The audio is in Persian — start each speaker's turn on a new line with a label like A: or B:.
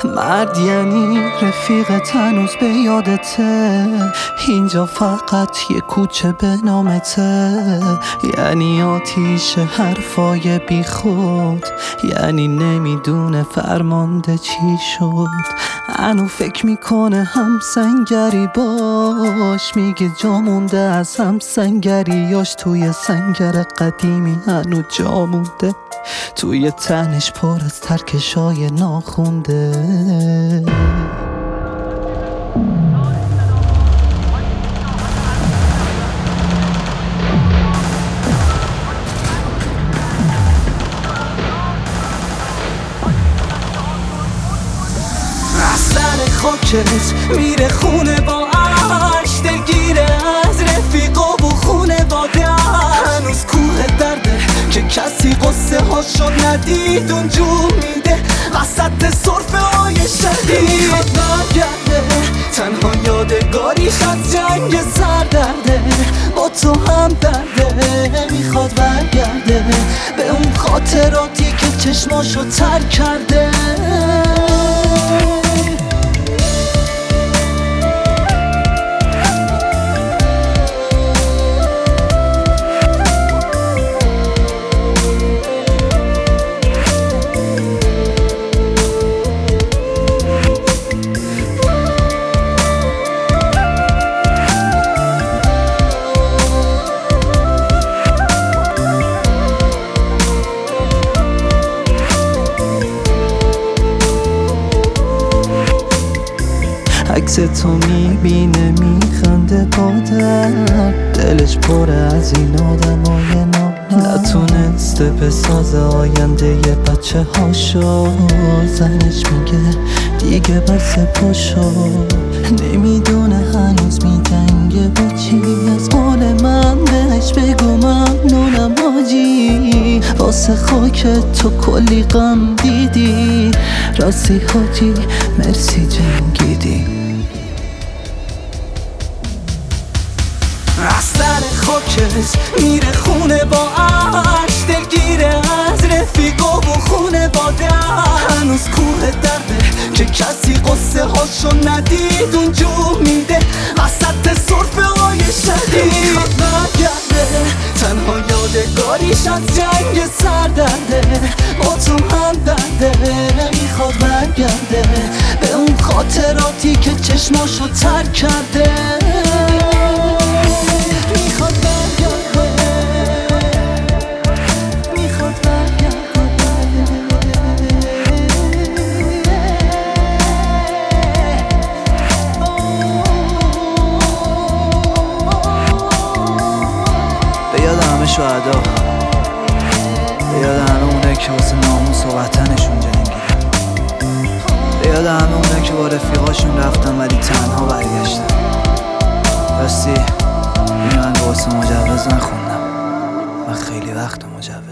A: مرد یعنی رفیقت هنوز به یادته، اینجا فقط یه کوچه به نامته، یعنی آتیش حرفای بی خود، یعنی نمیدونه فرمانده چی شد. هنو فکر میکنه هم سنگری باش، میگه جا مونده از هم سنگریاش، توی سنگر قدیمی هنو جا مونده، توی تنش پر از ترکشای ناخونده. سر خاکت میره خونه با عشق، دلگیره از رفیقا و خونه باده، هنوز کوه درده که کسی قصه هاشو ندید اونجور میده وسط صرفه های شدید. میخواد برگرده تنها یادگاریش از جنگ سردرده، با تو هم درده. میخواد برگرده به اون خاطراتی که چشماشو تر کرده. عکس تو میبینه میخنده با درد، دلش پره از این آدمای نتونسته بسازه آینده یه بچه هاشو. زنش میگه دیگه بس پاشو، نمیدونه هنوز میدنگه با چی. از قول من بهش بگو ممنونم حاجی، واسه خاک تو کلی غم دیدی، راستی حاجی مرسی جنگیدی. از سر خاکت میره خونه با عشق، دلگیره از رفیقا و خونه باده، هنوز کوه درده که کسی قصه هاشو ندید اونجور میده وسط صرفه های شدید. میخواد برگرده تنها یادگاریش از جنگ سردرده، با تو هم درده. میخواد برگرده به اون خاطراتی که چشماشو تر کرده. به یاد همه شهدا، به یاد همه اونه که واسه ناموس و وطنشون جنگیدن، به یاد همه اونه که با رفیقاشون رفتن ولی تنها برگشتن. راستی این من واسه مجوز نخوندم، من خیلی وقت مجوز